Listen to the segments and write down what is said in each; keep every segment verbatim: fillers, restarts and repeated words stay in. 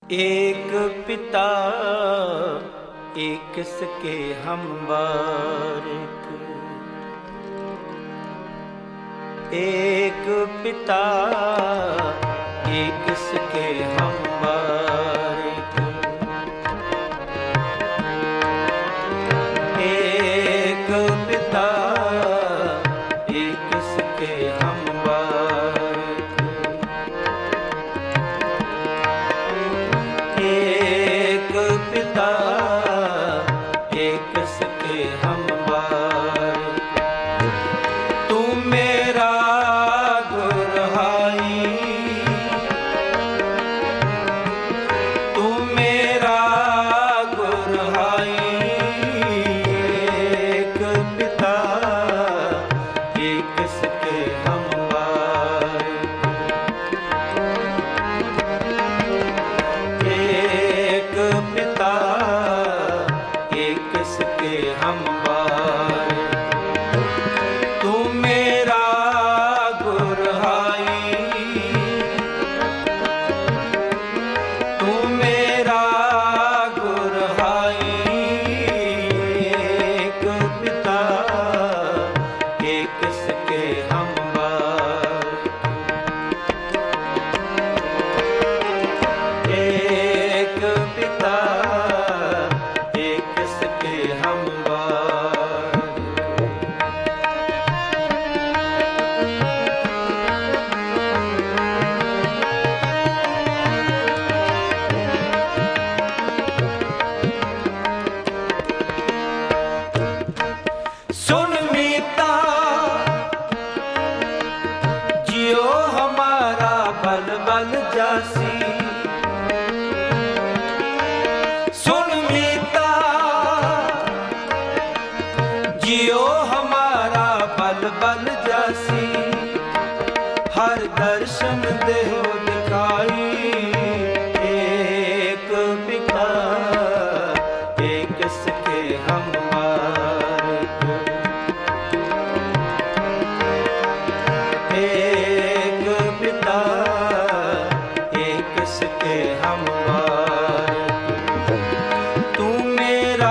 एक पिता एक सके हम बारिक, एक पिता एक सके हम बारिक, एक पिता एक सके हम बारिक, एक पिता एक सके हम बारिक। तू मेरा गुरहाई, तू मेरा गुरहाई, एक पिता एक सके हम बारिक, एक पिता एक सके हम बारिक। तू मेरा गुरहाई, तू मेरा गुरहाई, एक पिता एक सके हम बारिक, एक पिता एक सके हम बारिक। सुन मीता जियो हमारा बल बल जासी, सुन मीता जियो हमारा बल बल जासी, हर दर्शन देहो दिखाई, एक पिता एक सके हम बारिक, एक पिता एक सके हम बारिक। तू मेरा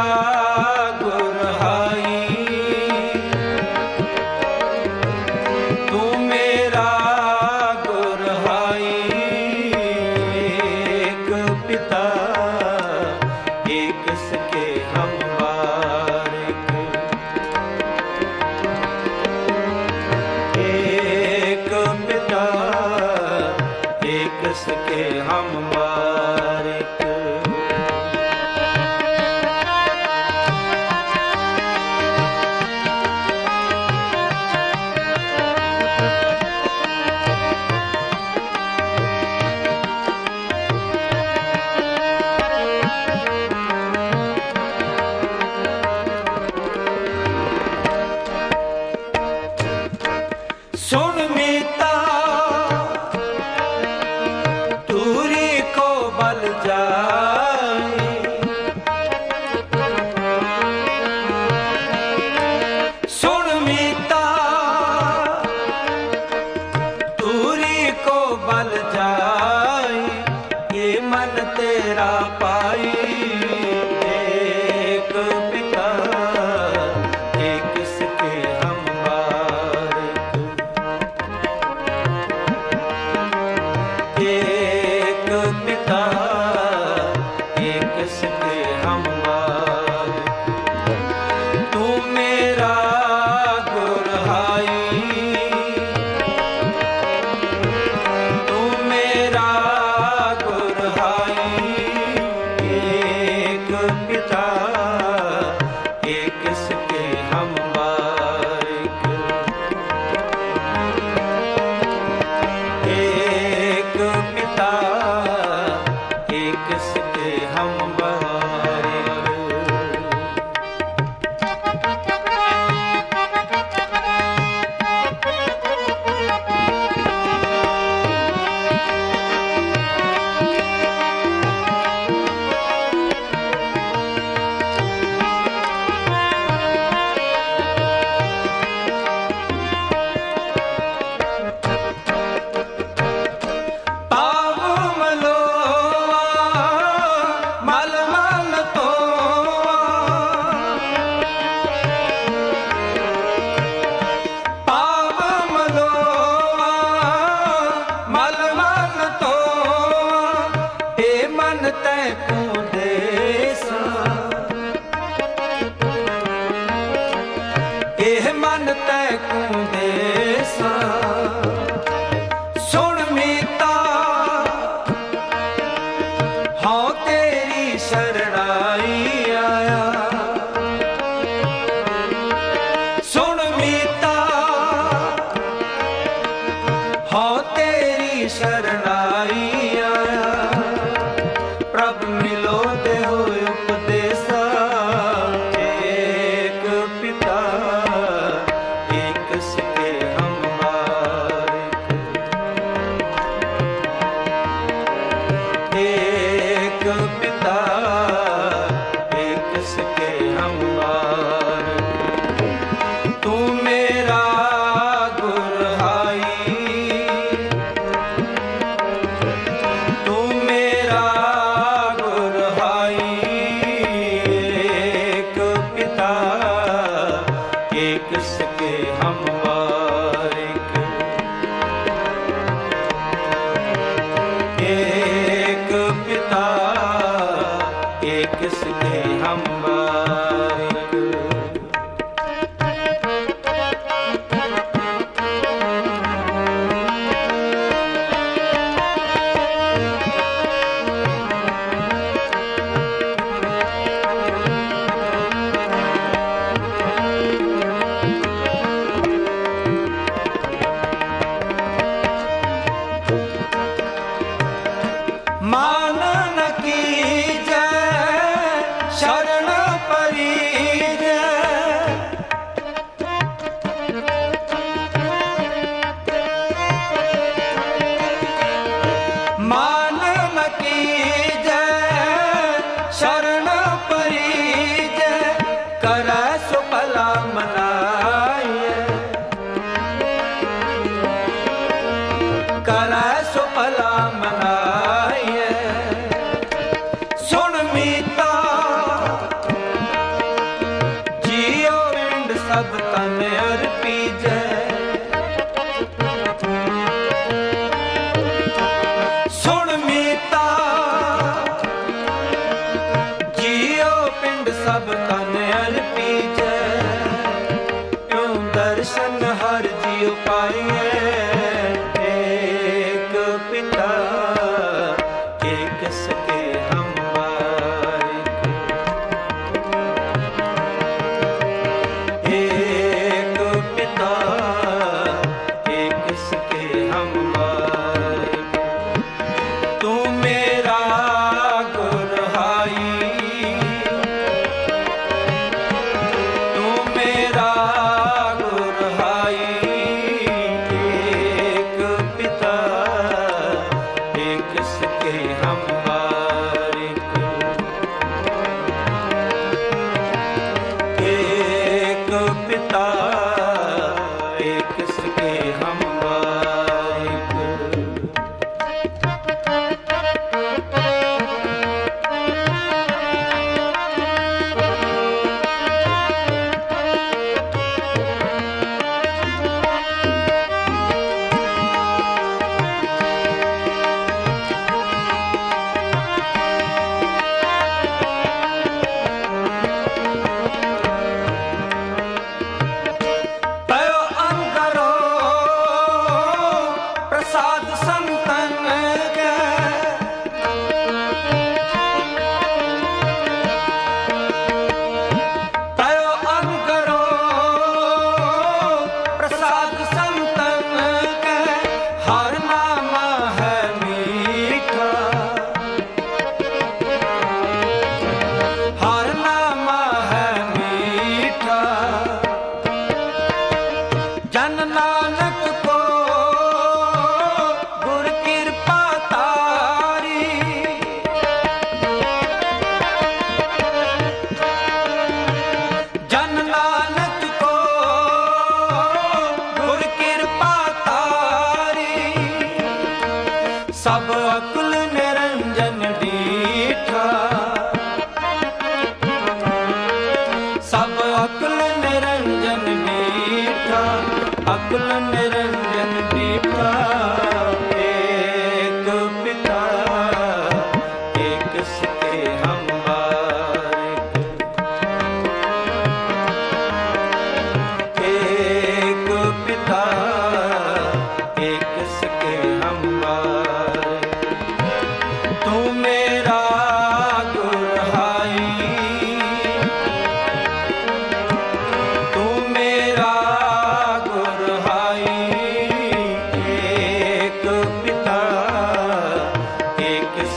गुरहाई, तू मेरा गुरहाई, एक पिता एक सके हम बारिक, एक पिता एक सके हम बारिक। सुन मीता दूरी को बल जाए, सुन मीता दूरी को बल जाए, ये मन तेरा पाई, एक पिता एक सके हम बारिक, एक पिता एक सके हम बारिक। तू मेरा गुरहाई, तू मेरा गुरहाई, तैकू देसा, एह मन तैकू देसा। सुन मीता हाँ तेरी शरणाई आया, सुन मीता हाँ तेरी शरणाई आया। प्रभ मिलो दे हो उपदेसा, एक पिता एक सके हम बारिक, एक पिता एक सके हम बारिक। तू मेरा गुरहाई, तू मेरा गुरहाई, एक पिता एक सके हम बारिक, एक पिता एक सके हम बारिक। मान न कीजै शरण परीजै, मान न कीजै शरण परीजै। करै सो भला मनाइयै, करै सो भला मनाइयै। सुन मीता जियो पिंड सब तन अर्पीजै, सुन मीता जियो पिंड सब तन अर्पीजै। क्यों दर्शन हर जियो पाइए, एक पिता एक सके हम बारिक, एक पिता एक सके हम बारिक। तू मेरा गुरहाई, तू मेरा गुरहाई, एक पिता एक सके हम बारिक, एक पिता एक सके हम बारिक।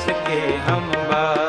सके हम बारिक।